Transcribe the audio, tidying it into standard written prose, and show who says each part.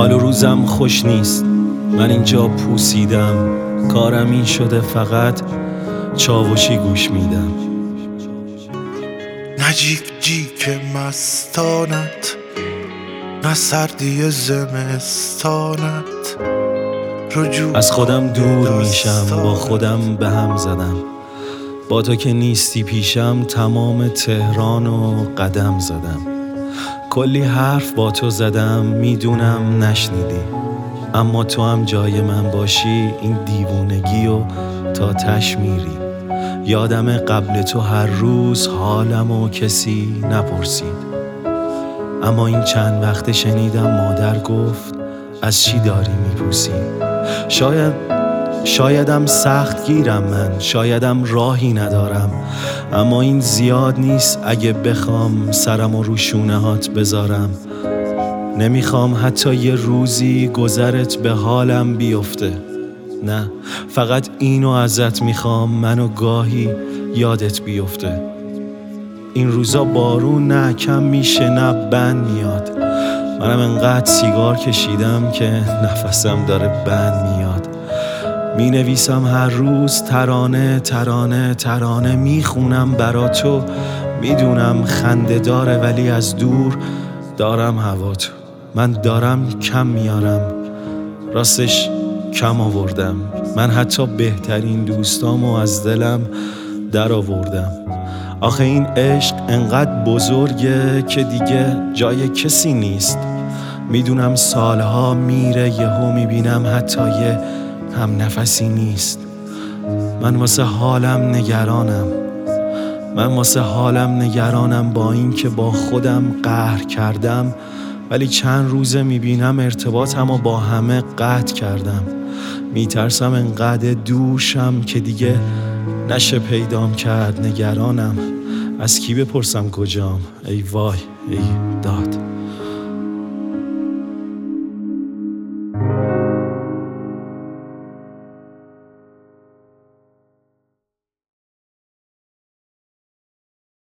Speaker 1: حال و روزم خوش نیست، من اینجا پوسیدم، کارم این شده فقط چاوشی گوش میدم.
Speaker 2: نه جیک جیک مستانت، نه سردی زمستانت.
Speaker 1: از خودم دور میشم، با خودم به هم زدم. با تو که نیستی پیشم تمام تهران و قدم زدم. کلی حرف با تو زدم، میدونم نشنیدی، اما تو هم جای من باشی این دیوونگی و تا تش میری. یادم قبل تو هر روز حالم و کسی نپرسید، اما این چند وقت شنیدم مادر گفت از چی داری میپوسی. شایدم سخت گیرم من، شایدم راهی ندارم، اما این زیاد نیست اگه بخوام سرم رو شونه هات بذارم. نمیخوام حتی یه روزی گذرت به حالم بیفته، نه فقط اینو ازت میخوام منو گاهی یادت بیفته. این روزا بارون نه کم میشه نه بند میاد، منم انقدر سیگار کشیدم که نفسم داره بند میاد. می نویسم هر روز ترانه ترانه ترانه، میخونم برا تو، میدونم خنده داره ولی از دور دارم هواتو. من دارم کم میارم، راستش کم آوردم، من حتی بهترین دوستامو از دلم در آوردم. آخه این عشق انقدر بزرگه که دیگه جای کسی نیست. میدونم سالها میره یهو میبینم حتی یه هم نفسی نیست. من واسه حالم نگرانم، با این که با خودم قهر کردم، ولی چند روزه میبینم ارتباطمو با همه قطع کردم. میترسم انقدر دوشم که دیگه نشه پیدام کرد. نگرانم از کی بپرسم کجام، ای وای ای داد.